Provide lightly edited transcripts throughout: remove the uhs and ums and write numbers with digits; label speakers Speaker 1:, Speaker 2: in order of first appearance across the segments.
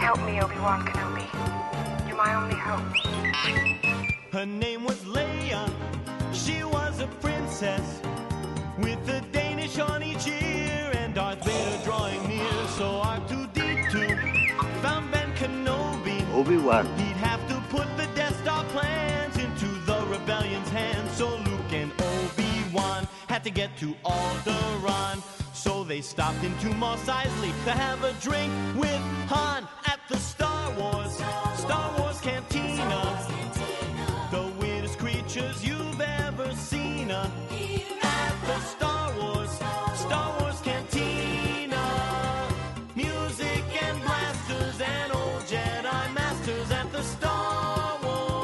Speaker 1: Help me, Obi-Wan Kenobi. You're my only hope.
Speaker 2: Her name was Leia. She was a princess with a Danish on each ear and Darth Vader drawing near. So R2-D2 found Ben Kenobi.
Speaker 3: Obi-Wan.
Speaker 2: He'd have to put the Death Star plans into the rebellion's hands. So Luke and Obi-Wan had to get to Alderaan. So they stopped into Mos Eisley to have a drink with Han at the Star Wars Cantina. The weirdest creatures you've ever seen at the Star Wars Cantina. Music and blasters and old Jedi masters at the Star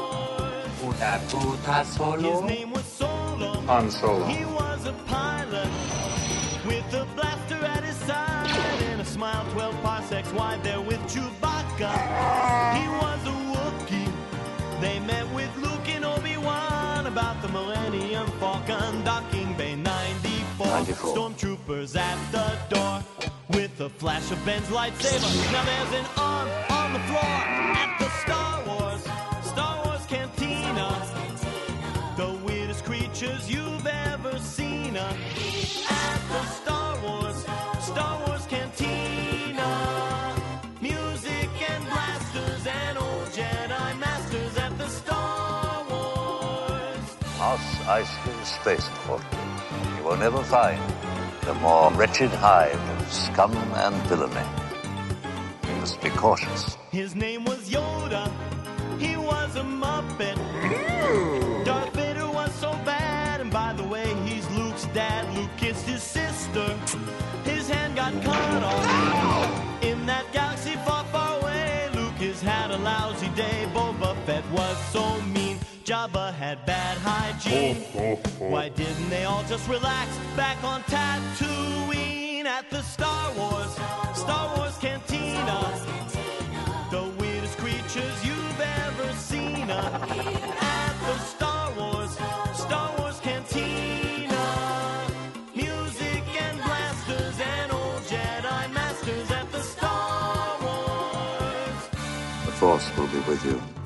Speaker 2: Wars. His name was Solo.
Speaker 3: Han Solo.
Speaker 2: He was a pilot with a blaster at his side and a smile 12 parsecs wide there with Chewbacca. He was a Wookiee. They met with Luke and Obi-Wan about the Millennium Falcon, docking Bay 94. Stormtroopers at the door with a flash of Ben's lightsaber. Now there's an arm on the floor at the Star Wars Cantina. The weirdest creatures you've ever seen at the Star Wars Cantina. Music and blasters and old Jedi masters at the Star Wars.
Speaker 3: Mos Eisley Spaceport. You will never find a more wretched hive of scum and villainy. You must be cautious.
Speaker 2: His name was Yoda. He was a Muppet. Darth Vader was so bad, and by the way, he's Luke's dad. Luke kissed his sister. His hand got cut off in that galaxy far, far away. Lucas had a lousy day. Boba Fett was so mean. Jabba had bad hygiene. Why didn't they all just relax back on Tatooine at the Star Wars Cantina? The weirdest creatures you've ever seen at the Star Wars Cantina. Music and blasters and old Jedi masters at the Star Wars.
Speaker 3: The Force will be with you.